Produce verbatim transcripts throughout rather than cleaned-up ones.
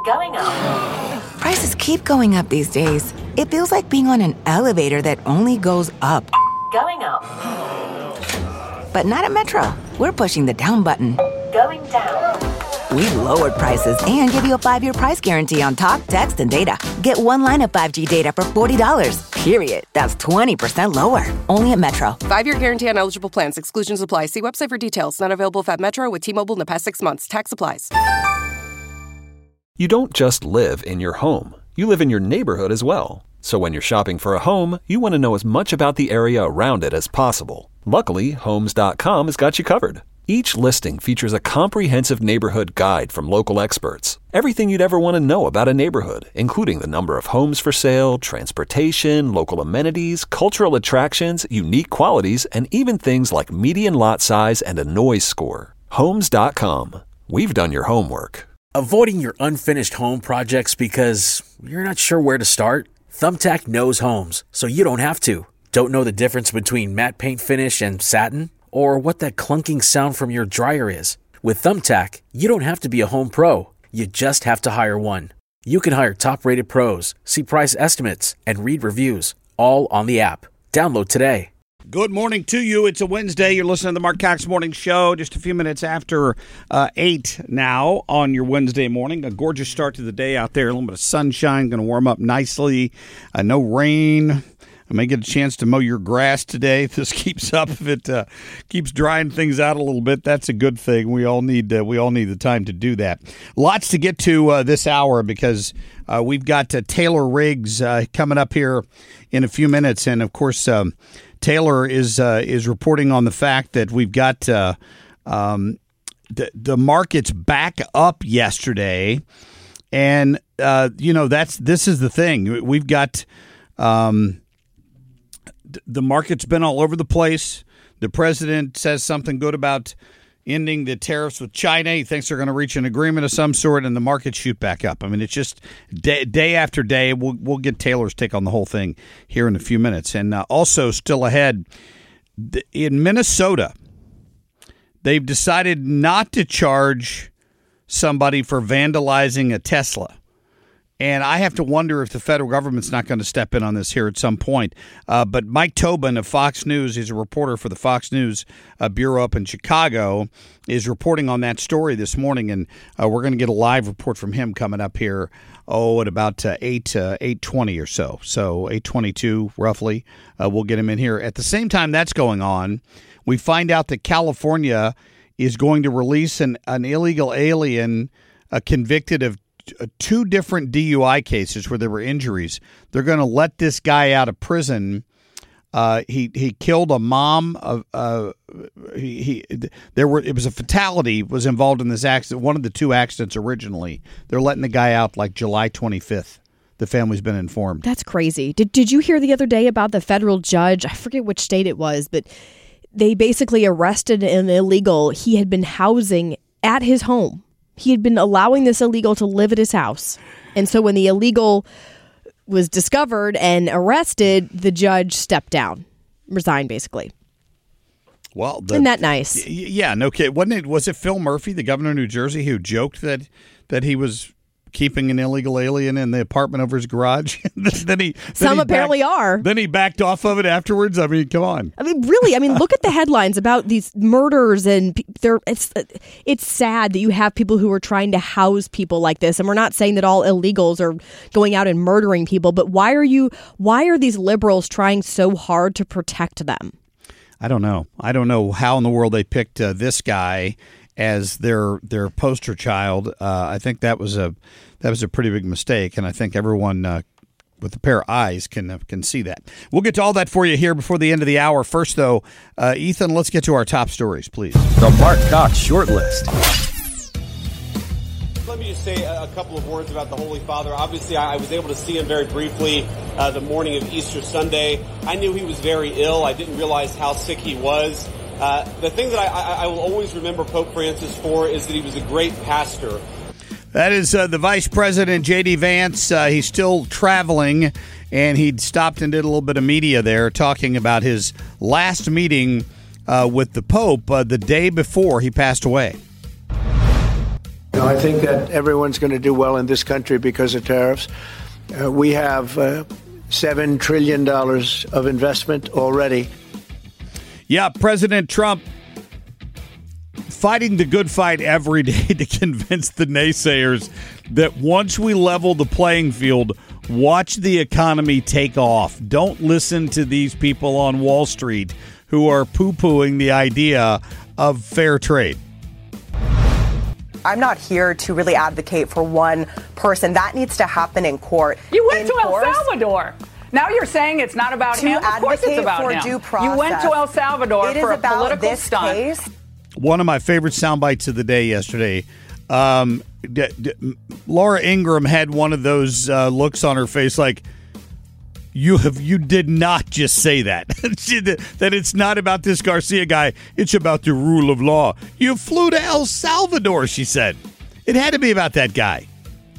Going up. Prices keep going up these days. It feels like being on an elevator that only goes up. Going up. But not at Metro. We're pushing the down button. Going down. We've lowered prices and give you a five-year price guarantee on talk, text, and data. Get one line of five G data for forty dollars. Period. That's twenty percent lower. Only at Metro. Five-year guarantee on eligible plans. Exclusions apply. See website for details. Not available at Metro with T-Mobile in the past six months. Tax applies. You don't just live in your home. You live in your neighborhood as well. So when you're shopping for a home, you want to know as much about the area around it as possible. Luckily, Homes dot com has got you covered. Each listing features a comprehensive neighborhood guide from local experts. Everything you'd ever want to know about a neighborhood, including the number of homes for sale, transportation, local amenities, cultural attractions, unique qualities, and even things like median lot size and a noise score. Homes dot com. We've done your homework. Avoiding your unfinished home projects because you're not sure where to start? Thumbtack knows homes, so you don't have to. Don't know the difference between matte paint finish and satin? Or what that clunking sound from your dryer is? With Thumbtack, you don't have to be a home pro. You just have to hire one. You can hire top-rated pros, see price estimates, and read reviews, all on the app. Download today. Good morning to you. It's a Wednesday. You're listening to the Mark Cox Morning Show just a few minutes after uh, eight now on your Wednesday morning. A gorgeous start to the day out there. A little bit of sunshine, going to warm up nicely. Uh, no rain. I may get a chance to mow your grass today. If this keeps up, if it uh, keeps drying things out a little bit, that's a good thing. We all need uh, we all need the time to do that. Lots to get to uh, this hour because uh, we've got uh, Taylor Riggs uh, coming up here in a few minutes, and of course. Um, Taylor is uh, is reporting on the fact that we've got uh, um, the the markets back up yesterday, and uh, you know that's this is the thing we've got. Um, the market's been all over the place. The president says something good about ending the tariffs with China. He thinks they're going to reach an agreement of some sort, and the markets shoot back up. I mean, it's just day, day after day. We'll, we'll get Taylor's take on the whole thing here in a few minutes. And uh, also still ahead, in Minnesota, they've decided not to charge somebody for vandalizing a Tesla. And I have to wonder if the federal government's not going to step in on this here at some point. Uh, but Mike Tobin of Fox News, he's a reporter for the Fox News uh, Bureau up in Chicago, is reporting on that story this morning. And uh, we're going to get a live report from him coming up here, oh, at about uh, eight, uh, eight twenty or so. So eight twenty-two roughly, uh, we'll get him in here. At the same time that's going on, we find out that California is going to release an, an illegal alien uh, convicted of two different D U I cases where there were injuries. They're going to let this guy out of prison. Uh, he he killed a mom. Of uh, he, he there were it was a fatality was involved in this accident. One of the two accidents originally. They're letting the guy out like July twenty-fifth. The family's been informed. That's crazy. Did Did you hear the other day about the federal judge? I forget which state it was, but they basically arrested an illegal he had been housing at his home. He had been allowing this illegal to live at his house. And so when the illegal was discovered and arrested, the judge stepped down, resigned basically. Well, the, isn't that nice? Y- yeah, no kid. Wasn't it? Was it Phil Murphy, the governor of New Jersey, who joked that that he was keeping an illegal alien in the apartment over his garage? then he then some he apparently backed, are. Then he backed off of it afterwards. I mean, come on. I mean, really. I mean, look at the headlines about these murders, and they're it's it's sad that you have people who are trying to house people like this. And we're not saying that all illegals are going out and murdering people, but why are you? Why are these liberals trying so hard to protect them? I don't know. I don't know how in the world they picked uh, this guy as their their poster child. Uh, I think that was a that was a pretty big mistake, and I think everyone uh, with a pair of eyes can uh, can see that. We'll get to all that for you here before the end of the hour. First, though, uh, Ethan, let's get to our top stories, please. The Mark Cox Short List. Let me just say a couple of words about the Holy Father. Obviously, I was able to see him very briefly uh, the morning of Easter Sunday. I knew he was very ill. I didn't realize how sick he was. Uh, the thing that I, I, I will always remember Pope Francis for is that he was a great pastor. That is uh, the Vice President, J D. Vance. Uh, he's still traveling, and he'd stopped and did a little bit of media there talking about his last meeting uh, with the Pope uh, the day before he passed away. I think that everyone's going to do well in this country because of tariffs. Uh, we have uh, seven trillion dollars of investment already. Yeah, President Trump fighting the good fight every day to convince the naysayers that once we level the playing field, watch the economy take off. Don't listen to these people on Wall Street who are poo-pooing the idea of fair trade. I'm not here to really advocate for one person. That needs to happen in court. You went in to El course. Salvador. Now you're saying it's not about To him. Of course it's advocate about for him. due process. You went to El Salvador It is for a about political this stunt. case. One of my favorite sound bites of the day yesterday. Um, d- d- Laura Ingraham had one of those uh, looks on her face like, you have you did not just say that. That it's not about this Garcia guy. It's about the rule of law. You flew to El Salvador, she said. It had to be about that guy.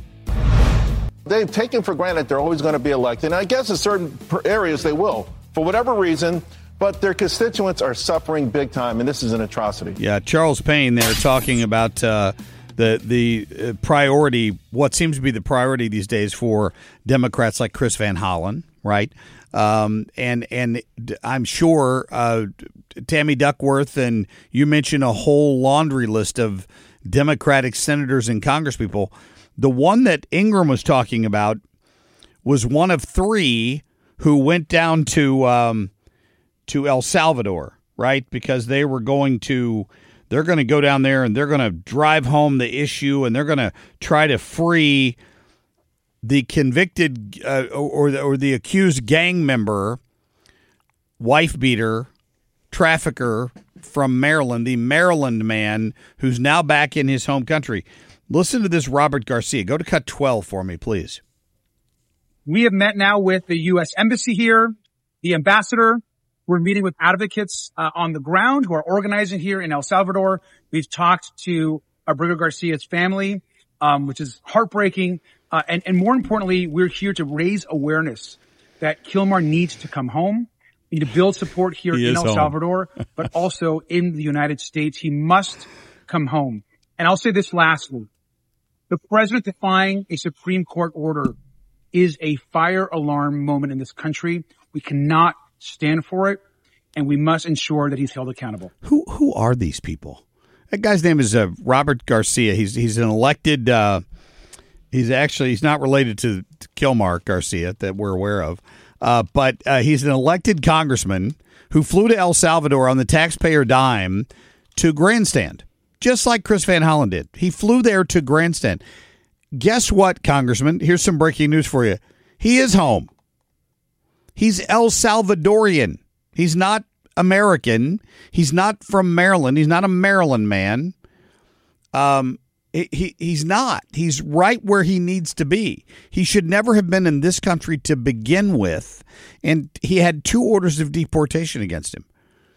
They've taken for granted they're always going to be elected. And I guess in certain areas they will, for whatever reason. But their constituents are suffering big time, and this is an atrocity. Yeah, Charles Payne there talking about uh, the the uh, priority, what seems to be the priority these days for Democrats like Chris Van Hollen, right? Um, and and I'm sure uh, Tammy Duckworth, and you mentioned a whole laundry list of Democratic senators and congresspeople. The one that Ingram was talking about was one of three who went down to um, to El Salvador, right? Because they were going to, they're going to go down there and they're going to drive home the issue and they're going to try to free the convicted uh, or, the, or the accused gang member, wife beater, trafficker from Maryland, the Maryland man who's now back in his home country. Listen to this Robert Garcia. Go to cut twelve for me, please. We have met now with the U S Embassy here, the ambassador. We're meeting with advocates uh, on the ground who are organizing here in El Salvador. We've talked to Abrego Garcia's family, um, which is heartbreaking. Uh, and, and more importantly, we're here to raise awareness that Kilmar needs to come home. We need to build support here He in is El home. Salvador, but also in the United States. He must come home. And I'll say this lastly. The president defying a Supreme Court order is a fire alarm moment in this country. We cannot stand for it, and we must ensure that he's held accountable. Who who are these people? That guy's name is uh, Robert Garcia. He's he's an elected. Uh, he's actually he's not related to, to Kilmar Garcia that we're aware of, uh, but uh, he's an elected congressman who flew to El Salvador on the taxpayer dime to grandstand, just like Chris Van Hollen did. He flew there to grandstand. Guess what, Congressman? Here's some breaking news for you. He is home. He's El Salvadorian. He's not American. He's not from Maryland. He's not a Maryland man. Um, he, he he's not. He's right where he needs to be. He should never have been in this country to begin with, and he had two orders of deportation against him.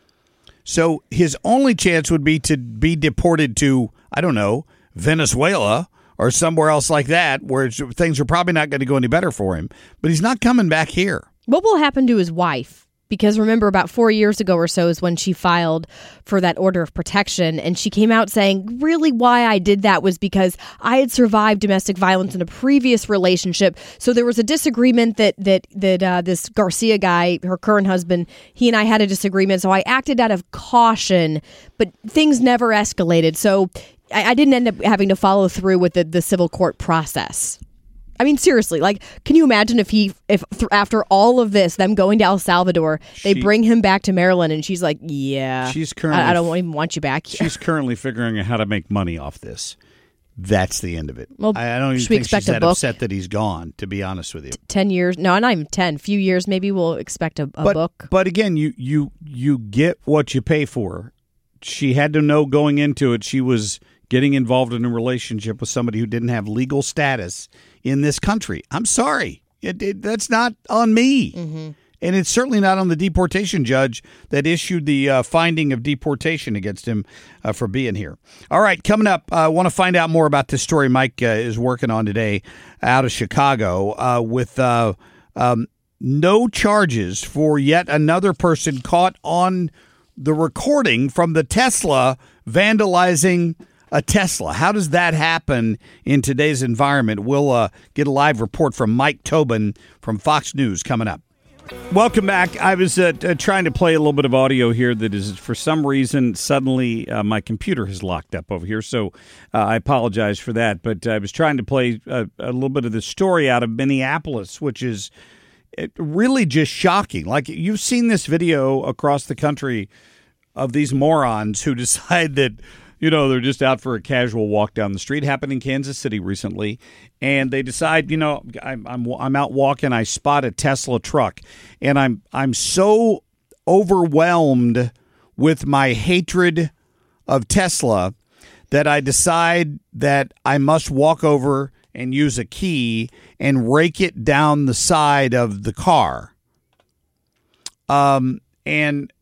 So his only chance would be to be deported to, I don't know, Venezuela or somewhere else like that, where things are probably not going to go any better for him. But he's not coming back here. What will happen to his wife? Because remember, about four years ago or so is when she filed for that order of protection. And she came out saying, really, why I did that was because I had survived domestic violence in a previous relationship. So there was a disagreement that that that uh, this Garcia guy, her current husband, he and I had a disagreement. So I acted out of caution, but things never escalated. So I, I didn't end up having to follow through with the, the civil court process. I mean, seriously, like, can you imagine if he, if th- after all of this, them going to El Salvador, they She- bring him back to Maryland, and she's like, yeah, She's currently I, I don't even want you back here. She's currently figuring out how to make money off this. That's the end of it. Well, I I don't even should we think she's expect a that book? upset that he's gone, to be honest with you. ten years, no, not even ten, few years, maybe we'll expect a, a but, book. But again, you, you, you get what you pay for. She had to know going into it she was getting involved in a relationship with somebody who didn't have legal status in this country. I'm sorry. It, it, that's not on me. Mm-hmm. And it's certainly not on the deportation judge that issued the uh, finding of deportation against him uh, for being here. All right, coming up, I uh, want to find out more about this story Mike uh, is working on today out of Chicago uh, with uh, um, no charges for yet another person caught on the recording from the Tesla vandalizing a Tesla. How does that happen in today's environment? We'll uh, get a live report from Mike Tobin from Fox News coming up. Welcome back. I was uh, t- trying to play a little bit of audio here that is, for some reason, suddenly uh, my computer has locked up over here, so uh, I apologize for that. But I was trying to play a, a little bit of the story out of Minneapolis, which is really just shocking. Like, you've seen this video across the country of these morons who decide that, you know, they're just out for a casual walk down the street. Happened in Kansas City recently. And they decide, you know, I'm, I'm I'm out walking. I spot a Tesla truck, and I'm I'm so overwhelmed with my hatred of Tesla that I decide that I must walk over and use a key and rake it down the side of the car. Um, and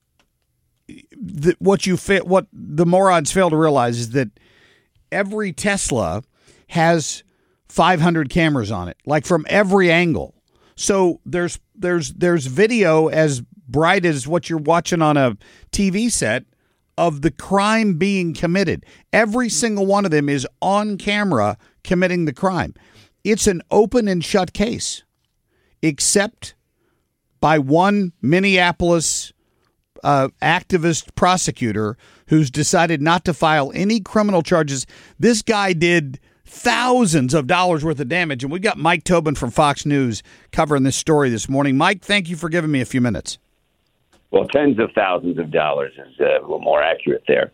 the, what you fa- what the morons fail to realize is that every Tesla has five hundred cameras on it, like from every angle. So there's there's there's video as bright as what you're watching on a T V set of the crime being committed. Every single one of them is on camera committing the crime. It's an open and shut case, except by one Minneapolis uh, activist prosecutor who's decided not to file any criminal charges. This guy did thousands of dollars worth of damage. And we got Mike Tobin from Fox News covering this story this morning. Mike, thank you for giving me a few minutes. Well, tens of thousands of dollars is uh, a little more accurate there.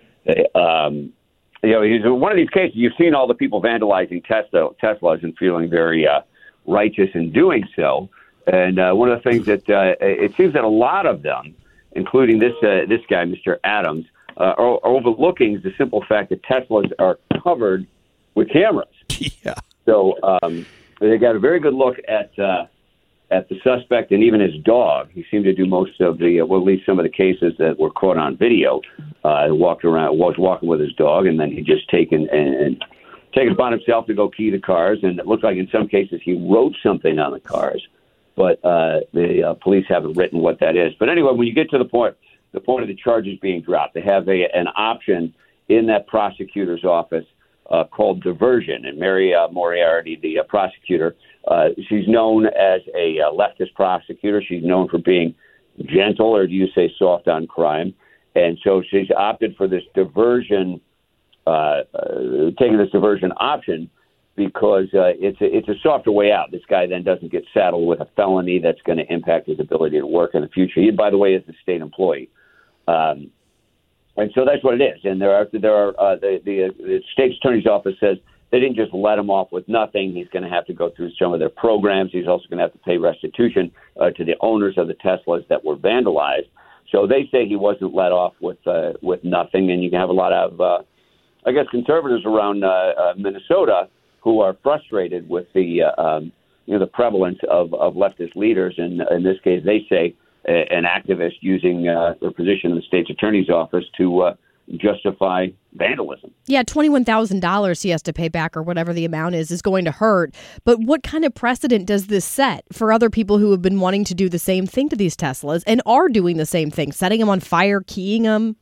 Um, you know, he's one of these cases. You've seen all the people vandalizing Tesla, Teslas and feeling very uh, righteous in doing so. And uh, one of the things that uh, it seems that a lot of them, including this uh, this guy, Mister Adams, uh, are, are overlooking the simple fact that Teslas are covered with cameras. Yeah. So um, they got a very good look at uh, at the suspect and even his dog. He seemed to do most of the, uh, well, at least some of the cases that were caught on video. Uh, walked around, was walking with his dog, and then he just taken and, and taken upon himself to go key the cars. And it looked like in some cases he wrote something on the cars, but uh, the uh, police haven't written what that is. But anyway, when you get to the point, the point of the charges being dropped, they have a, an option in that prosecutor's office Uh, called diversion. And Mary uh, Moriarty, the uh, prosecutor, uh, she's known as a uh, leftist prosecutor. She's known for being gentle, or do you say soft on crime? And so she's opted for this diversion, uh, uh, taking this diversion option because uh, it's a, it's a softer way out. This guy then doesn't get saddled with a felony that's going to impact his ability to work in the future. He, by the way, is a state employee. Um, And so that's what it is. And there are there are uh, the, the the state's attorney's office says they didn't just let him off with nothing. He's going to have to go through some of their programs. He's also going to have to pay restitution uh, to the owners of the Teslas that were vandalized. So they say he wasn't let off with uh, with nothing. And you can have a lot of, uh, I guess, conservatives around uh, uh, Minnesota who are frustrated with the uh, um, you know the prevalence of, of leftist leaders. And in this case, they say an activist using uh, their position in the state's attorney's office to uh, justify vandalism. Yeah, twenty-one thousand dollars he has to pay back, or whatever the amount is, is going to hurt. But what kind of precedent does this set for other people who have been wanting to do the same thing to these Teslas and are doing the same thing, setting them on fire, keying them?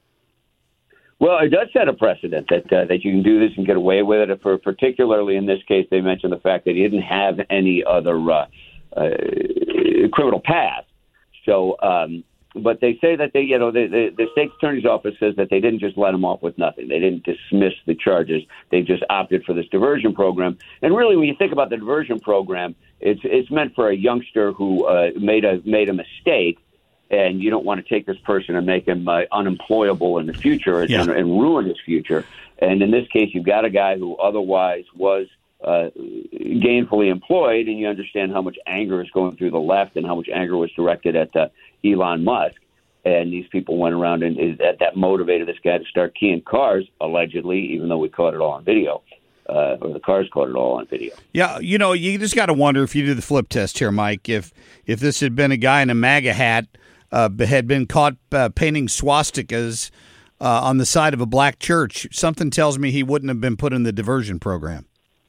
Well, it does set a precedent that uh, that you can do this and get away with it. For particularly in this case, they mentioned the fact that he didn't have any other uh, uh, criminal past. So, um, but they say that they, you know, the, the, the state's attorney's office says that they didn't just let him off with nothing. They didn't dismiss the charges. They just opted for this diversion program. And really, when you think about the diversion program, it's it's meant for a youngster who uh, made a made a mistake, and you don't want to take this person and make him uh, unemployable in the future and, Yeah. and, and ruin his future. And in this case, you've got a guy who otherwise was Uh, gainfully employed, and you understand how much anger is going through the left and how much anger was directed at uh, Elon Musk. And these people went around and, and that, that motivated this guy to start keying cars, allegedly, even though we caught it all on video, uh, or the cars caught it all on video. Yeah, you know, you just got to wonder if you do the flip test here, Mike, if if this had been a guy in a MAGA hat, uh, had been caught uh, painting swastikas uh, on the side of a black church, something tells me he wouldn't have been put in the diversion program.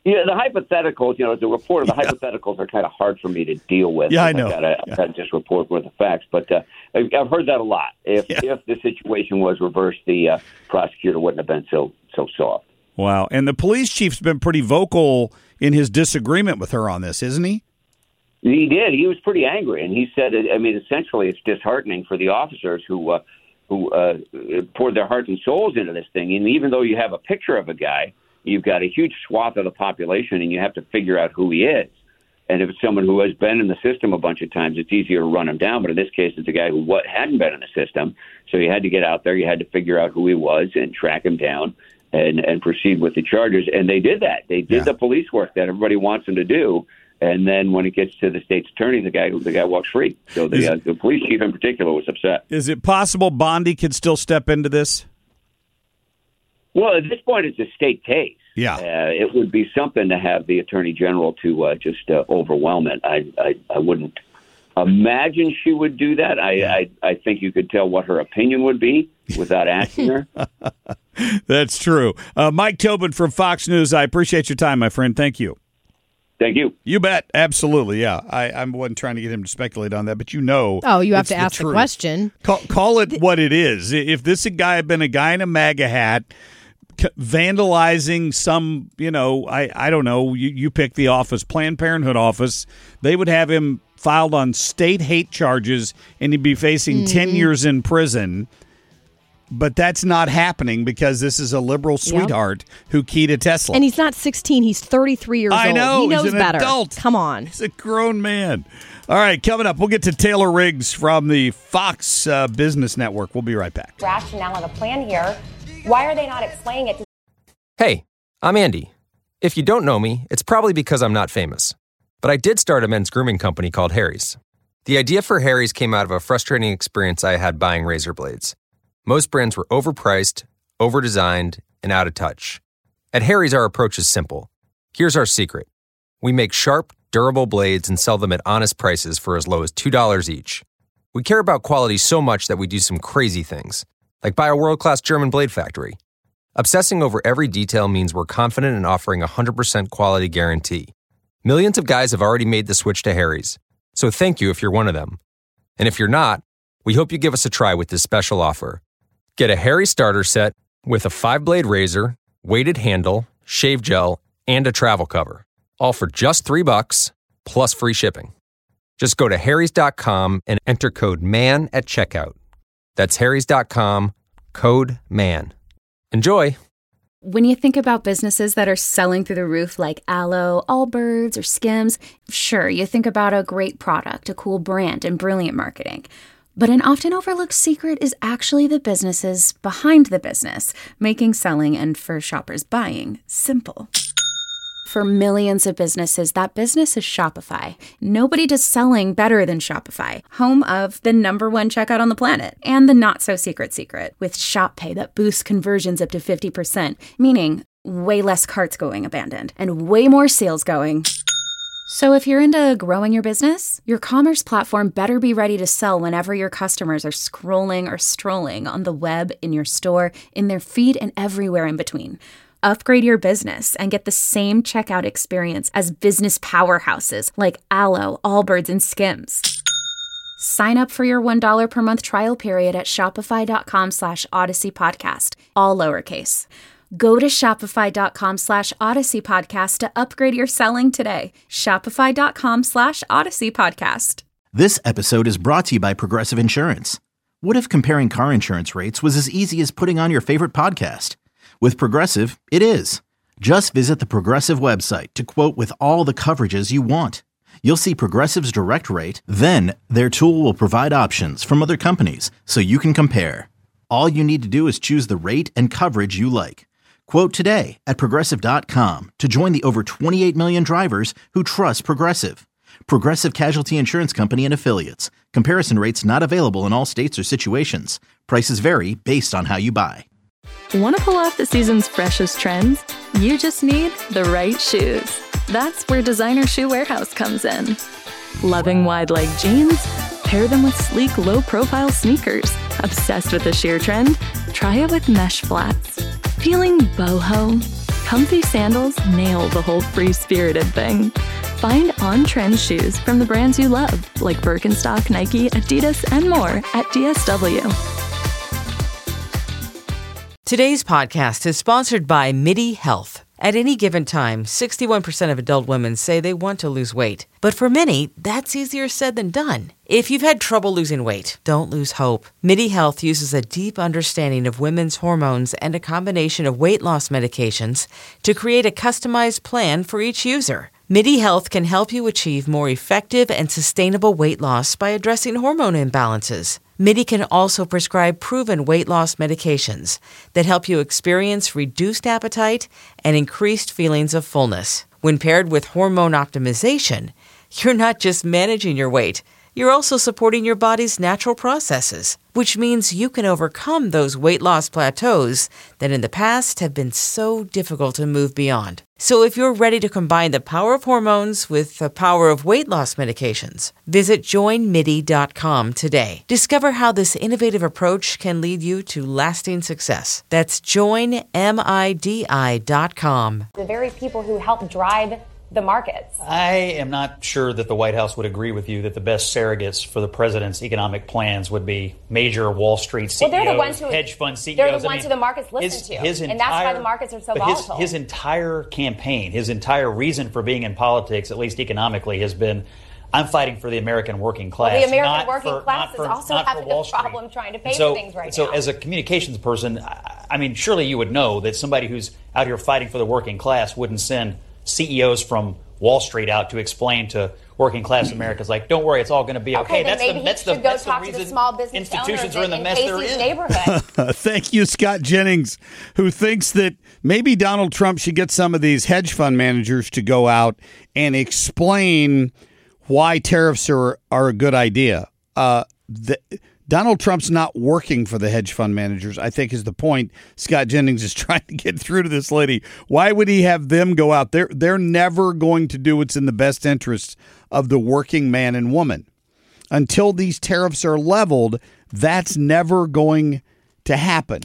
Yeah, the hypotheticals, you know, as a reporter, the yeah. hypotheticals are kind of hard for me to deal with. Yeah, I know. I've got to yeah. just report with the facts. But uh, I've heard that a lot. If yeah. if the situation was reversed, the uh, prosecutor wouldn't have been so so soft. Wow. And the police chief's been pretty vocal in his disagreement with her on this, isn't he? He did. He was pretty angry. And he said, I mean, essentially it's disheartening for the officers who, uh, who uh, poured their hearts and souls into this thing. And even though you have a picture of a guy, you've got a huge swath of the population, and you have to figure out who he is. And if it's someone who has been in the system a bunch of times, it's easier to run him down. But in this case, it's a guy who what, hadn't been in the system. So you had to get out there. You had to figure out who he was and track him down and, and proceed with the charges. And they did that. They did yeah. the police work that everybody wants them to do. And then when it gets to the state's attorney, the guy the guy walks free. So the, uh, the police chief in particular was upset. Is it possible Bondi could still step into this? Well, at this point, it's a state case. Yeah, uh, it would be something to have the attorney general to uh, just uh, overwhelm it. I, I I wouldn't imagine she would do that. I, yeah. I I think you could tell what her opinion would be without asking her. That's true. Uh, Mike Tobin from Fox News. I appreciate your time, my friend. Thank you. Thank you. You bet. Absolutely. Yeah. I, I wasn't trying to get him to speculate on that, but you know. Oh, you have to the ask truth. the question. Call, call it what it is. If this guy had been a guy in a MAGA hat vandalizing some, you know, I, I don't know, you, you pick the office, Planned Parenthood office, they would have him filed on state hate charges and he'd be facing mm-hmm. ten years in prison. But that's not happening because this is a liberal sweetheart yep. who keyed a Tesla. And he's not sixteen. He's thirty-three years I old. know. He knows he's an better. Adult. Come on. He's a grown man. All right, coming up, we'll get to Taylor Riggs from the Fox uh, Business Network. We'll be right back. Rationale and a plan here. Why are they not explaining it to... Hey, I'm Andy. If you don't know me, it's probably because I'm not famous. But I did start a men's grooming company called Harry's. The idea for Harry's came out of a frustrating experience I had buying razor blades. Most brands were overpriced, overdesigned, and out of touch. At Harry's, our approach is simple. Here's our secret. We make sharp, durable blades and sell them at honest prices for as low as two dollars each. We care about quality so much that we do some crazy things, like buy a world-class German blade factory. Obsessing over every detail means we're confident in offering a one hundred percent quality guarantee. Millions of guys have already made the switch to Harry's, so thank you if you're one of them. And if you're not, we hope you give us a try with this special offer. Get a Harry starter set with a five-blade razor, weighted handle, shave gel, and a travel cover. All for just three bucks, plus free shipping. Just go to harrys dot com and enter code MAN at checkout. That's harrys dot com, code MAN. Enjoy! When you think about businesses that are selling through the roof like Aloe, Allbirds, or Skims, sure, you think about a great product, a cool brand, and brilliant marketing. But an often overlooked secret is actually the businesses behind the business, making selling and, for shoppers, buying simple. For millions of businesses, that business is Shopify. Nobody does selling better than Shopify, home of the number one checkout on the planet, and the not-so-secret secret, with Shop Pay that boosts conversions up to fifty percent, meaning way less carts going abandoned, and way more sales going. So if you're into growing your business, your commerce platform better be ready to sell whenever your customers are scrolling or strolling on the web, in your store, in their feed, and everywhere in between. Upgrade your business and get the same checkout experience as business powerhouses like Aloe, Allbirds, and Skims. Sign up for your one dollar per month trial period at shopify.com slash Odyssey Podcast, all lowercase. Go to shopify.com slash Odyssey Podcast to upgrade your selling today. Shopify.com slash Odyssey Podcast. This episode is brought to you by Progressive Insurance. What if comparing car insurance rates was as easy as putting on your favorite podcast? With Progressive, it is. Just visit the Progressive website to quote with all the coverages you want. You'll see Progressive's direct rate, then their tool will provide options from other companies so you can compare. All you need to do is choose the rate and coverage you like. Quote today at Progressive dot com to join the over twenty-eight million drivers who trust Progressive. Progressive Casualty Insurance Company and Affiliates. Comparison rates not available in all states or situations. Prices vary based on how you buy. Want to pull off the season's freshest trends? You just need the right shoes. That's where Designer Shoe Warehouse comes in. Loving wide leg jeans? Pair them with sleek, low-profile sneakers. Obsessed with the sheer trend? Try it with mesh flats. Feeling boho? comfy sandals nail the whole free-spirited thing. Find on-trend shoes from the brands you love, like Birkenstock, Nike, Adidas, and more at D S W. Today's podcast is sponsored by MIDI Health. At any given time, sixty-one percent of adult women say they want to lose weight. But for many, that's easier said than done. If you've had trouble losing weight, don't lose hope. MIDI Health uses a deep understanding of women's hormones and a combination of weight loss medications to create a customized plan for each user. MIDI Health can help you achieve more effective and sustainable weight loss by addressing hormone imbalances. MIDI can also prescribe proven weight loss medications that help you experience reduced appetite and increased feelings of fullness. When paired with hormone optimization, you're not just managing your weight, you're also supporting your body's natural processes, which means you can overcome those weight loss plateaus that in the past have been so difficult to move beyond. So if you're ready to combine the power of hormones with the power of weight loss medications, visit join midi dot com today. Discover how this innovative approach can lead you to lasting success. That's join midi dot com. The very people who help drive the markets. I am not sure that the White House would agree with you that the best surrogates for the president's economic plans would be major Wall Street C E Os, well, they're the ones who, hedge fund C E Os. They're the ones I mean, who the markets listen his, to, his and entire, that's why the markets are so but his, volatile. his entire campaign, his entire reason for being in politics, at least economically, has been, I'm fighting for the American working class. Well, the American not working for, class not is for, also not having for Wall a problem Street. trying to pay so, for things right so now. So as a communications person, I, I mean, surely you would know that somebody who's out here fighting for the working class wouldn't send C E Os from Wall Street out to explain to working class Americans, like, don't worry, it's all going to be okay. Okay, then that's maybe the, that's he the, should go that's talk the to reason the small business institutions owners are in the in mess Casey's they're in. neighborhood. Thank you, Scott Jennings, who thinks that maybe Donald Trump should get some of these hedge fund managers to go out and explain why tariffs are, are a good idea. Uh, the, Donald Trump's not working for the hedge fund managers, I think, is the point Scott Jennings is trying to get through to this lady. Why would he have them go out? They're, they're never going to do what's in the best interest of the working man and woman. Until these tariffs are leveled, that's never going to happen.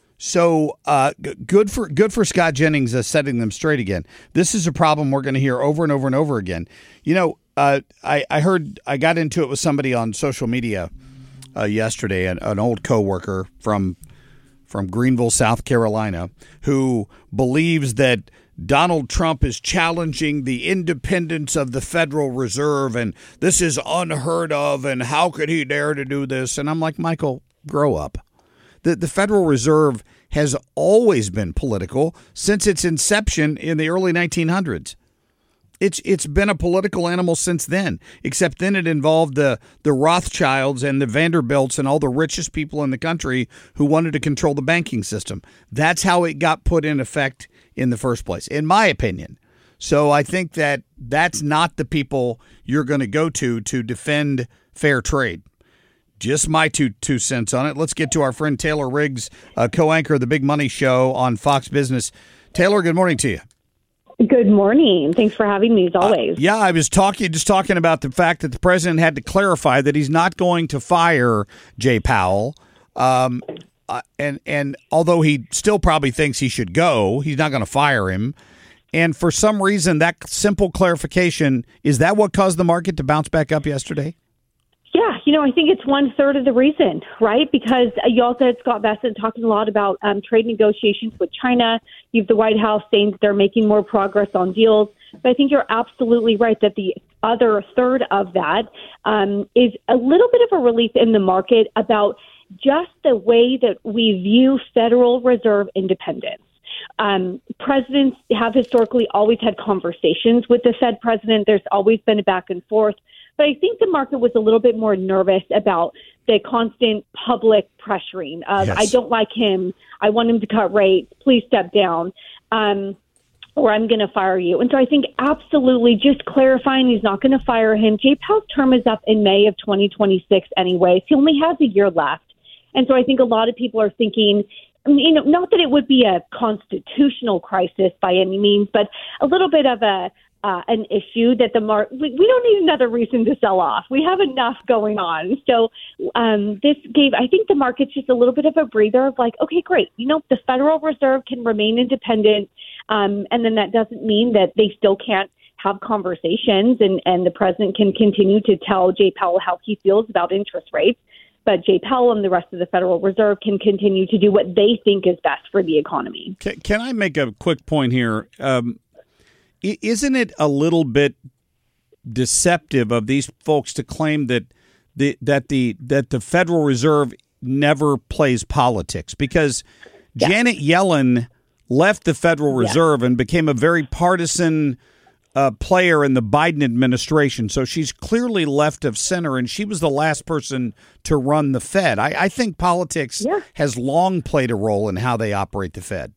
So uh, g- good for good for Scott Jennings uh, setting them straight again. This is a problem we're going to hear over and over and over again. You know, uh, I, I heard I got into it with somebody on social media Uh, yesterday, an, an old coworker from from Greenville, South Carolina, who believes that Donald Trump is challenging the independence of the Federal Reserve, and this is unheard of, and how could he dare to do this? And I'm like, Michael, grow up. The, the Federal Reserve has always been political since its inception in the early nineteen hundreds. It's it's been a political animal since then, except then it involved the, the Rothschilds and the Vanderbilts and all the richest people in the country who wanted to control the banking system. That's how it got put in effect in the first place, in my opinion. So I think that that's not the people you're going to go to to defend fair trade. Just my two two cents on it. Let's get to our friend Taylor Riggs, uh, co-anchor of the Big Money Show on Fox Business. Taylor, good morning to you. Good morning. Thanks for having me, as always. Uh, yeah, I was talking just talking about the fact that the president had to clarify that he's not going to fire Jay Powell. Um, uh, and, and although he still probably thinks he should go, he's not going to fire him. And for some reason, that simple clarification, is that what caused the market to bounce back up yesterday? Yeah, you know, I think it's one third of the reason, right? Because you also had Scott Bessent talking a lot about um, trade negotiations with China. You have the White House saying that they're making more progress on deals. But I think you're absolutely right that the other third of that um, is a little bit of a relief in the market about just the way that we view Federal Reserve independence. Um, presidents have historically always had conversations with the Fed president. There's always been a back and forth. But I think the market was a little bit more nervous about the constant public pressuring of, yes. I don't like him. I want him to cut rates. Please step down. Um, or I'm going to fire you. And so I think absolutely just clarifying he's not going to fire him. Jay Powell's term is up in May of twenty twenty-six anyways. He only has a year left. And so I think a lot of people are thinking, you know, not that it would be a constitutional crisis by any means, but a little bit of a uh, an issue that the market, we, we don't need another reason to sell off. We have enough going on. So um, this gave, I think the market's just a little bit of a breather of like, okay, great. You know, the Federal Reserve can remain independent. Um, and then that doesn't mean that they still can't have conversations and, and the president can continue to tell Jay Powell how he feels about interest rates. But Jay Powell and the rest of the Federal Reserve can continue to do what they think is best for the economy. Can, can I make a quick point here? Um, isn't it a little bit deceptive of these folks to claim that the that the that the Federal Reserve never plays politics? Because yeah. Janet Yellen left the Federal Reserve yeah. and became a very partisan uh, player in the Biden administration. So she's clearly left of center, and she was the last person to run the Fed. I, I think politics yeah. has long played a role in how they operate the Fed.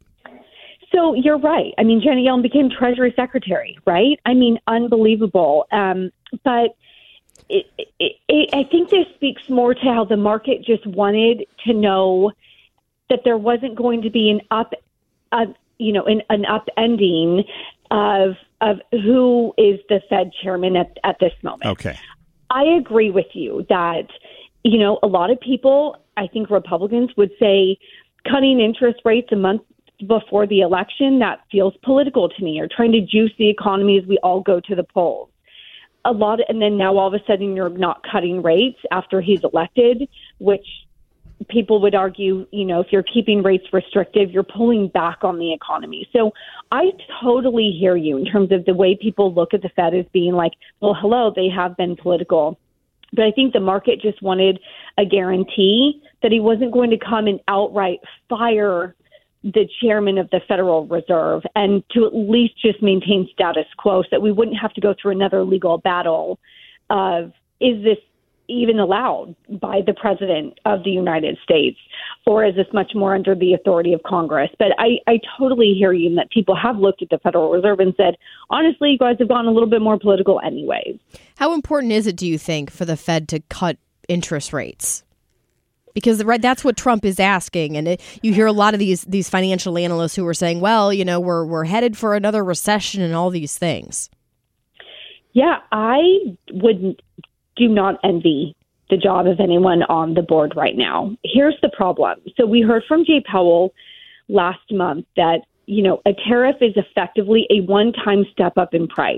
So you're right. I mean, Janet Yellen became Treasury Secretary, right? I mean, unbelievable. Um, but it, it, it, I think this speaks more to how the market just wanted to know that there wasn't going to be an up, uh, you know, an, an upending of of who is the Fed chairman at, at this moment. Okay. I agree with you that, you know, a lot of people, I think Republicans would say cutting interest rates a month before the election, that feels political to me, or trying to juice the economy as we all go to the polls. A lot of, and then now all of a sudden you're not cutting rates after he's elected, which people would argue, you know, if you're keeping rates restrictive, you're pulling back on the economy. So I totally hear you in terms of the way people look at the Fed as being like, well, hello, they have been political. But I think the market just wanted a guarantee that he wasn't going to come and outright fire the chairman of the Federal Reserve, and to at least just maintain status quo so that we wouldn't have to go through another legal battle of, is this even allowed by the president of the United States, or is this much more under the authority of Congress? But I, I totally hear you in that people have looked at the Federal Reserve and said, honestly, you guys have gone a little bit more political anyways. How important is it, do you think, for the Fed to cut interest rates? Because right, that's what Trump is asking, and it, you hear a lot of these these financial analysts who are saying, "Well, you know, we're we're headed for another recession and all these things." Yeah, I would do not envy the job of anyone on the board right now. Here's the problem: so we heard from Jay Powell last month that you know a tariff is effectively a one-time step up in price.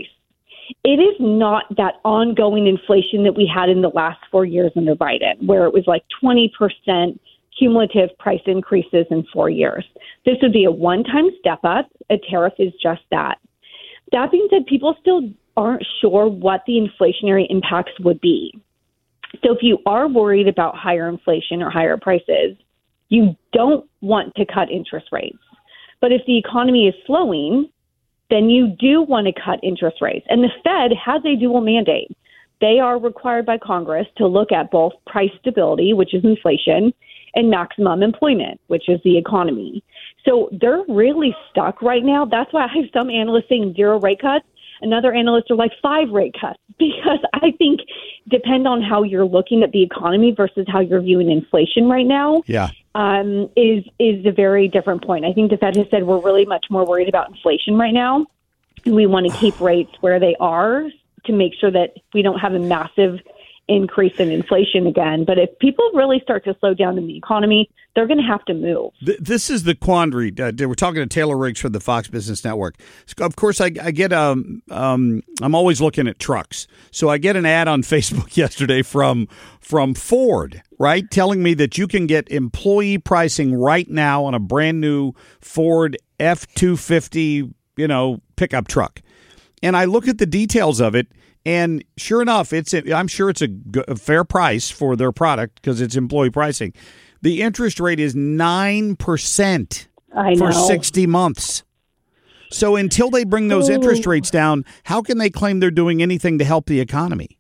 It is not that ongoing inflation that we had in the last four years under Biden, where it was like twenty percent cumulative price increases in four years. This would be a one-time step up. A tariff is just that. That being said, people still aren't sure what the inflationary impacts would be. So if you are worried about higher inflation or higher prices, you don't want to cut interest rates. But if the economy is slowing, then you do want to cut interest rates. And the Fed has a dual mandate. They are required by Congress to look at both price stability, which is inflation, and maximum employment, which is the economy. So they're really stuck right now. That's why I have some analysts saying zero rate cuts. Another analysts are like five rate cuts, because I think depend on how you're looking at the economy versus how you're viewing inflation right now. Yeah. Um, is is a very different point. I think the Fed has said we're really much more worried about inflation right now. We want to keep rates where they are to make sure that we don't have a massive increase in inflation again. But if people really start to slow down in the economy, they're going to have to move. This is the quandary. Uh, we're talking to Taylor Riggs for the Fox Business Network. Of course, I, I get um, um, I'm always looking at trucks. So I get an ad on Facebook yesterday from from Ford, right, telling me that you can get employee pricing right now on a brand new Ford F two fifty, you know, pickup truck. And I look at the details of it. And sure enough, it's a, I'm sure it's a, g- a fair price for their product because it's employee pricing. The interest rate is nine percent for sixty months. So until they bring those Ooh. interest rates down, how can they claim they're doing anything to help the economy?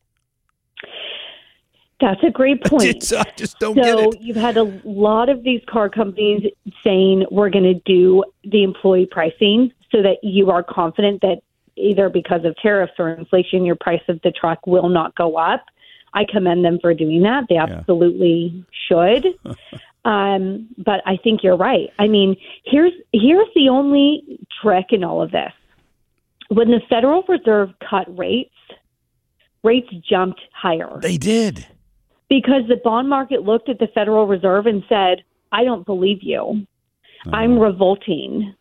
That's a great point. I just, I just don't so get it. You've had a lot of these car companies saying we're going to do the employee pricing so that you are confident that either because of tariffs or inflation, your price of the truck will not go up. I commend them for doing that. They absolutely yeah. should. um, but I think you're right. I mean, here's here's the only trick in all of this. When the Federal Reserve cut rates, rates jumped higher. They did. Because the bond market looked at the Federal Reserve and said, I don't believe you. Uh-huh. I'm revolting.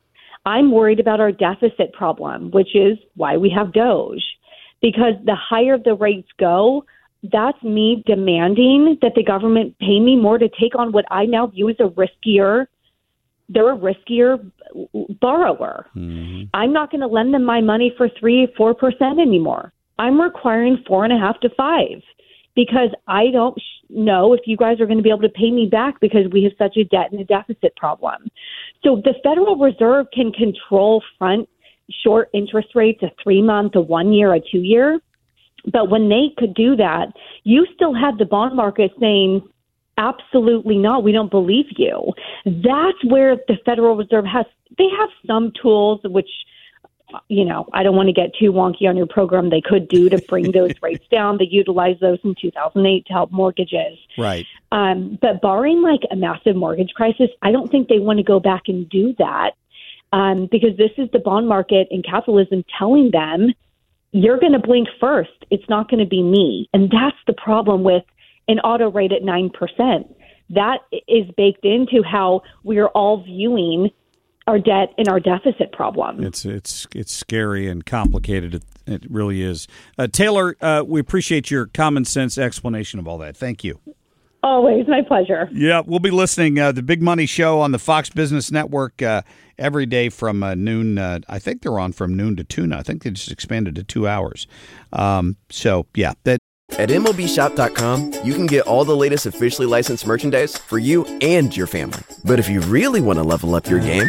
I'm worried about our deficit problem, which is why we have Doge. Because the higher the rates go, that's me demanding that the government pay me more to take on what I now view as a riskier, they're a riskier borrower. Mm-hmm. I'm not going to lend them my money for three, four percent anymore. I'm requiring four and a half to five because I don't know if you guys are going to be able to pay me back because we have such a debt and a deficit problem. So the Federal Reserve can control front short interest rates, a three month, a one year, a two year. But when they could do that, you still had the bond market saying, absolutely not, we don't believe you. That's where the Federal Reserve has, they have some tools which, you know, I don't want to get too wonky on your program. They could do to bring those rates down. They utilized those in two thousand eight to help mortgages. Right. Um, but barring like a massive mortgage crisis, I don't think they want to go back and do that um, because this is the bond market and capitalism telling them, you're going to blink first. It's not going to be me. And that's the problem with an auto rate at nine percent. That is baked into how we're all viewing our debt and our deficit problem. It's it's it's scary and complicated. It, it really is. Uh, Taylor, uh, we appreciate your common sense explanation of all that. Thank you. Always my pleasure. Yeah, we'll be listening uh, the Big Money Show on the Fox Business Network uh, every day from uh, noon. Uh, I think they're on from noon to two now. I think they just expanded to two hours. Um, so, yeah. That. At M L B Shop dot com, you can get all the latest officially licensed merchandise for you and your family. But if you really want to level up your game,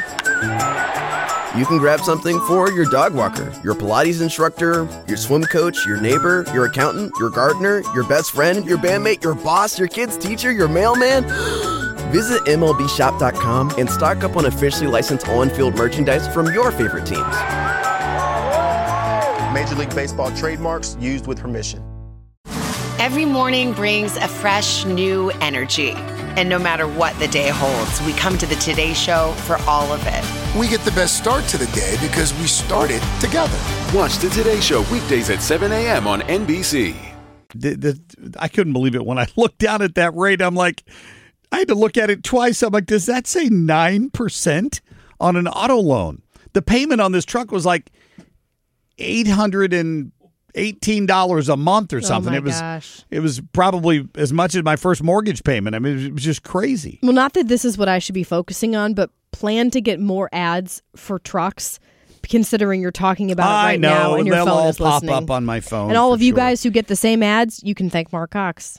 you can grab something for your dog walker, your Pilates instructor, your swim coach, your neighbor, your accountant, your gardener, your best friend, your bandmate, your boss, your kid's teacher, your mailman. Visit M L B Shop dot com and stock up on officially licensed on-field merchandise from your favorite teams. Major League Baseball trademarks used with permission. Every morning brings a fresh, new energy. And no matter what the day holds, we come to the Today Show for all of it. We get the best start to the day because we started together. Watch the Today Show weekdays at seven a.m. on N B C. The, the, I couldn't believe it when I looked down at that rate. I'm like, I had to look at it twice. I'm like, does that say nine percent on an auto loan? The payment on this truck was like eight hundred eighteen dollars a month or something. Oh my it was gosh. It was probably as much as my first mortgage payment. I mean, it was just crazy. Well, not that this is what I should be focusing on, but plan to get more ads for trucks, considering you're talking about it right I know, now and your they'll phone all is pop listening. up on my phone. And all for of you sure. guys who get the same ads, you can thank Mark Cox.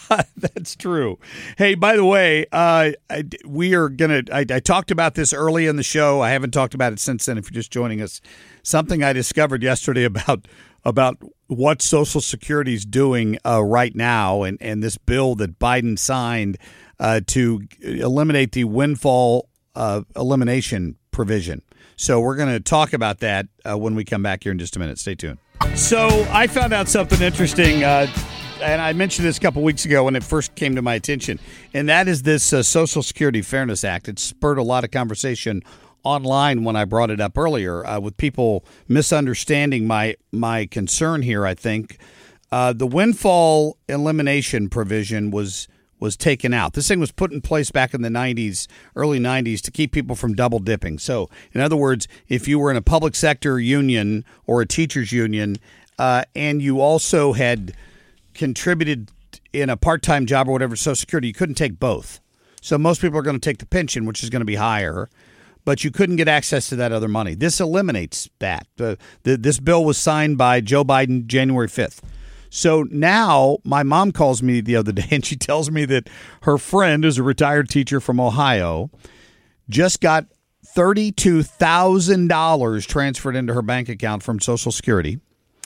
That's true. Hey, by the way, uh, I, we are going to, I talked about this early in the show. I haven't talked about it since then, if you're just joining us. Something I discovered yesterday about about what Social Security is doing uh, right now and, and this bill that Biden signed uh, to eliminate the windfall uh, elimination provision. So we're going to talk about that uh, when we come back here in just a minute. Stay tuned. So I found out something interesting, uh, and I mentioned this a couple weeks ago when it first came to my attention, and that is this uh, Social Security Fairness Act. It spurred a lot of conversation online when I brought it up earlier uh, with people misunderstanding my my concern here, I think. Uh, the windfall elimination provision was was taken out. This thing was put in place back in the nineties, early nineties, to keep people from double dipping. So, in other words, if you were in a public sector union or a teachers union uh, and you also had contributed in a part-time job or whatever, Social Security, you couldn't take both. So most people are going to take the pension, which is going to be higher, but you couldn't get access to that other money. This eliminates that. Uh, the, this bill was signed by Joe Biden January fifth. So now my mom calls me the other day and she tells me that her friend, who's a retired teacher from Ohio, just got thirty-two thousand dollars transferred into her bank account from Social Security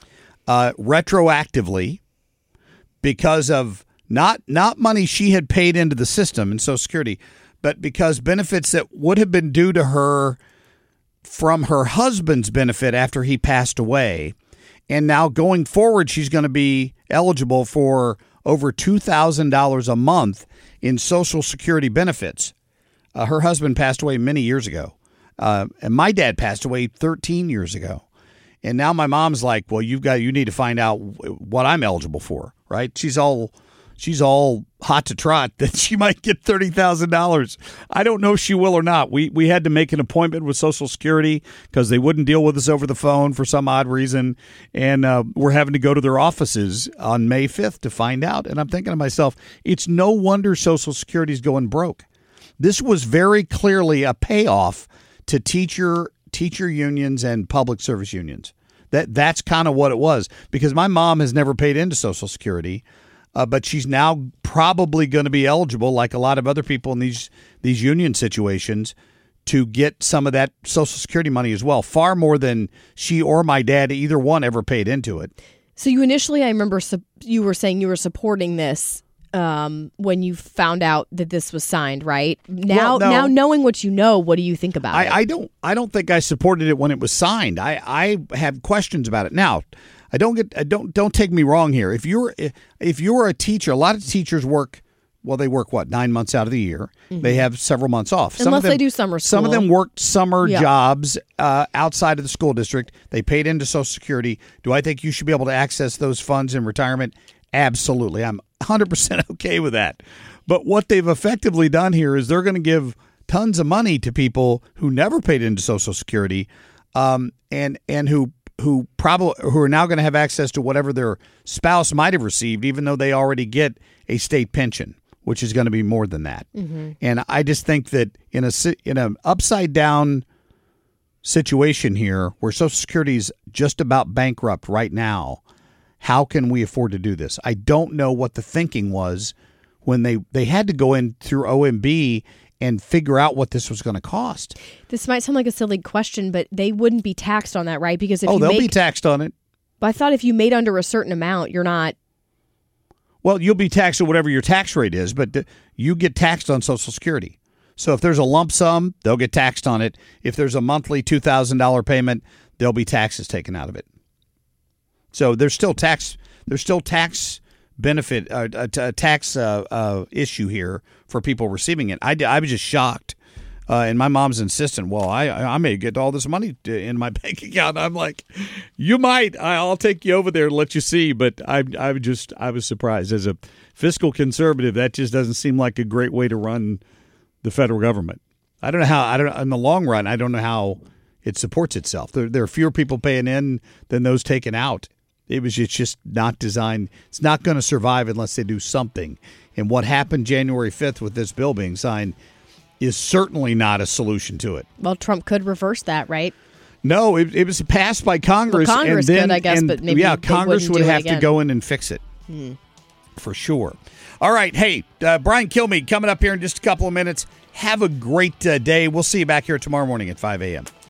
uh, retroactively because of not not money she had paid into the system in Social Security, but because benefits that would have been due to her from her husband's benefit after he passed away. And now going forward, she's going to be eligible for over two thousand dollars a month in Social Security benefits. Uh, her husband passed away many years ago. Uh, and my dad passed away thirteen years ago. And now my mom's like, well, you've got, you need to find out what I'm eligible for, right? She's all, she's all hot to trot that she might get thirty thousand dollars. I don't know if she will or not. We we had to make an appointment with Social Security because they wouldn't deal with us over the phone for some odd reason. And uh, we're having to go to their offices on May fifth to find out. And I'm thinking to myself, it's no wonder Social Security's going broke. This was very clearly a payoff to teacher teacher unions and public service unions. That That's kind of what it was, because my mom has never paid into Social Security. Uh, but she's now probably going to be eligible, like a lot of other people in these these union situations, to get some of that Social Security money as well, far more than she or my dad, either one, ever paid into it. So you initially, I remember su- you were saying you were supporting this um, when you found out that this was signed, right? Now, Well, no. now knowing what you know, what do you think about I, it? I don't. I don't think I supported it when it was signed. I, I have questions about it now. I don't get. I don't. Don't take me wrong here. If you're if you're a teacher, a lot of teachers work. Well, they work what nine months out of the year. Mhm. They have several months off. Some Unless of them, they do summer Some of school. them worked summer Yeah. jobs uh, outside of the school district. They paid into Social Security. Do I think you should be able to access those funds in retirement? Absolutely. I'm one hundred percent okay with that. But what they've effectively done here is they're going to give tons of money to people who never paid into Social Security, um, and and who who probably who are now going to have access to whatever their spouse might have received, even though they already get a state pension, which is going to be more than that. Mhm. And I just think that in a si- in an upside down situation here, where Social Security is just about bankrupt right now, how can we afford to do this? I don't know what the thinking was when they they had to go in through O M B and figure out what this was going to cost. This might sound like a silly question, but they wouldn't be taxed on that, right? Because if oh, you they'll make, be taxed on it. But I thought if you made under a certain amount, you're not. Well, you'll be taxed at whatever your tax rate is, but th- you get taxed on Social Security. So if there's a lump sum, they'll get taxed on it. If there's a monthly two thousand dollars payment, there'll be taxes taken out of it. So there's still tax. There's still tax benefit, uh, a, a tax uh, uh, issue here for people receiving it. I, I was just shocked. Uh, and my mom's insistent, well, I I may get all this money in my bank account. I'm like, you might. I'll take you over there and let you see. But I I just I was surprised. As a fiscal conservative, that just doesn't seem like a great way to run the federal government. I don't know how. I don't in the long run. I don't know how it supports itself. There there are fewer people paying in than those taken out. It was it's just not designed. It's not going to survive unless they do something. And what happened January fifth with this bill being signed is certainly not a solution to it. Well, Trump could reverse that, right? No, it, it was passed by Congress. Well, Congress and then, could, I guess, and, but maybe yeah, they Congress wouldn't would do it have to again. go in and fix it Hmm. for sure. All right, hey, uh, Brian Kilmeade coming up here in just a couple of minutes. Have a great uh, day. We'll see you back here tomorrow morning at five a.m.